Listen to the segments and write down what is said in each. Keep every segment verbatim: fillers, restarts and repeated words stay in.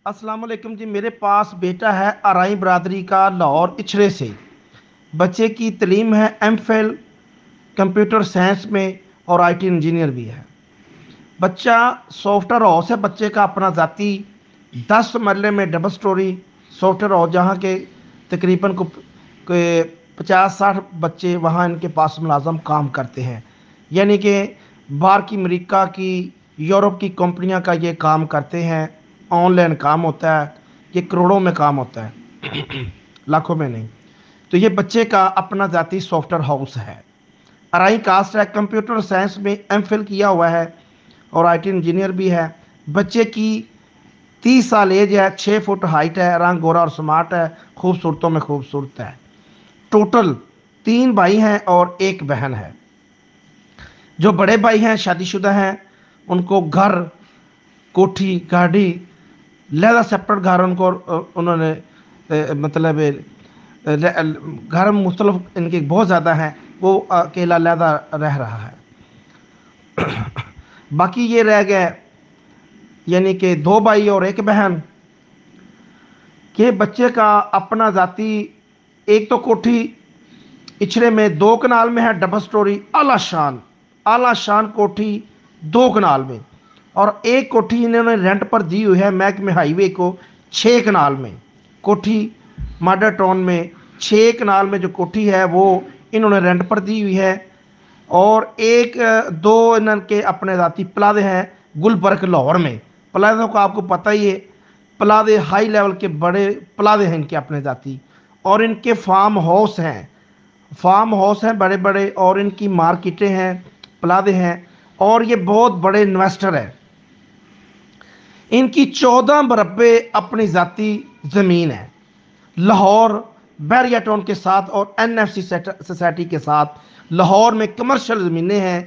अस्सलाम वालेकुम जी। मेरे पास बेटा है आरई बरादरी का, लाहौर इछरे से। बच्चे की तलीम है एम फिल कंप्यूटर साइंस में और आईटी इंजीनियर भी है। बच्चा सॉफ्टवेयर हाउस है बच्चे का अपना ज़ाती, दस मरले में डबल स्टोरी सॉफ्टवेयर हाउस, जहाँ के तकरीबन को पचास साठ बच्चे वहाँ इनके पास मुलाजम काम करते हैं। यानी कि बाहर की, अमेरिका की, यूरोप की कंपनियां का ये काम करते हैं। ऑनलाइन काम होता है, ये करोड़ों में काम होता है लाखों में नहीं। तो ये बच्चे का अपना ज़ाती सॉफ्टवेयर हाउस है। अराई कास्ट है, कंप्यूटर साइंस में एम फिल किया हुआ है और आईटी इंजीनियर भी है। बच्चे की तीस साल एज है, छः फुट हाइट है, रंग गोरा और स्मार्ट है, खूबसूरतों में खूबसूरत है। टोटल तीन भाई हैं और एक बहन है। जो बड़े भाई हैं शादीशुदा हैं, उनको घर, कोठी, गाड़ी, लहदा सेपरेट घर उनको उन्होंने अ, मतलब अ, घर मुख्तलिफ इनके बहुत ज़्यादा हैं। वो अकेला लहदा रह रहा है। बाकी ये रह गए यानी कि दो भाई और एक बहन के बच्चे का अपना ज़ाती। एक तो कोठी इछरे में दो कनाल में है, डबल स्टोरी आला शान, आला शान कोठी दो कनाल में। और एक कोठी इन्होंने रेंट पर दी हुई है महकमे हाईवे को, छः कनाल में कोठी माडा टाउन में। छः कनाल में जो कोठी है वो इन्होंने रेंट पर दी हुई है। और एक दो इनके अपने ज़ाती प्लादे हैं गुलबर्ग लाहौर में। प्लादों का आपको पता ही है, प्लादे हाई लेवल के बड़े प्लादे हैं इनके अपने ज़ाती। और इनके फार्म हाउस हैं, फार्म हाउस हैं बड़े बड़े, और इनकी मार्केटें हैं, प्लादे हैं। और ये बहुत बड़े इन्वेस्टर हैं। इनकी चौदह मरबे अपनी ज़ाती ज़मीन है लाहौर बैरिया टाउन के साथ और एन एफ सी सोसाइटी के साथ। लाहौर में कमर्शियल ज़मीनें हैं,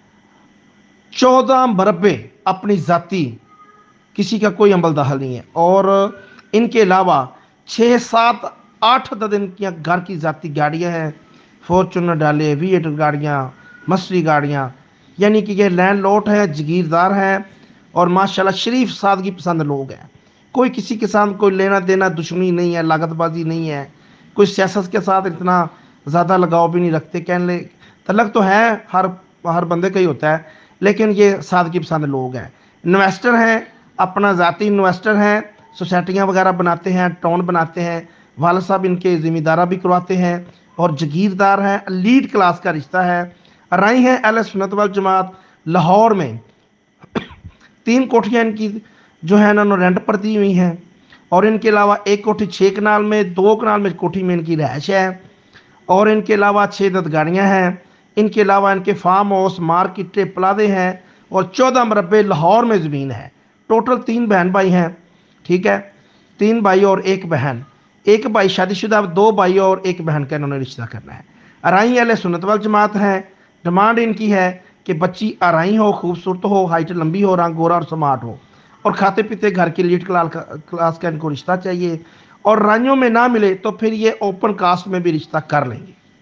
चौदह मरबे अपनी ज़ाती, किसी का कोई अमल दखल नहीं है। और इनके अलावा छः सात आठ अदद इनकी घर की ज़ाती गाड़ियाँ हैं, फॉर्चूनर डाले, वी एट गाड़ियाँ, मसरी गाड़ियाँ। यानी कि ये लैंड लॉर्ड हैं, जगीरदार हैं और माशाल्लाह शरीफ सादगी पसंद लोग हैं। कोई किसी के साथ कोई लेना देना दुश्मनी नहीं है, लागतबाजी नहीं है। कोई सियासत के साथ इतना ज़्यादा लगाव भी नहीं रखते। कहने तलक तो है हर हर बंदे का ही होता है, लेकिन ये सादगी पसंद लोग हैं। इन्वेस्टर हैं, अपना ज़ाती इन्वेस्टर हैं, सोसाइटियाँ वगैरह बनाते हैं, टाउन बनाते हैं। वालिद साहब इनके ज़िम्मेदारा भी करवाते हैं और जगीरदार हैं, लीड क्लास का रिश्ता है। राई हैं अहले सुन्नत वल जमात लाहौर में। तीन कोठियाँ इनकी जो है ना रेंट पर दी हुई हैं। और इनके अलावा एक कोठी छः कनाल में, दो कनाल में कोठी में इनकी रहायश है। और इनके अलावा छः दस गाड़ियाँ हैं। इनके अलावा इनके फार्म हाउस, मार्केटें, प्लादे हैं और चौदह मरबे लाहौर में ज़मीन है। टोटल तीन बहन भाई हैं, ठीक है, तीन भाई और एक बहन। एक भाई शादीशुदा, दो भाई और एक बहन का इन्होंने रिश्ता करना है। अराई अहले सुन्नत वल जमात हैं। डिमांड इनकी है कि बच्ची अराई हो, खूबसूरत हो, हाइट लंबी हो, रंग गोरा और स्मार्ट हो, और खाते पीते घर की लीड क्लास का क्लास का इनको रिश्ता चाहिए। और राइयों में ना मिले तो फिर ये ओपन कास्ट में भी रिश्ता कर लेंगे।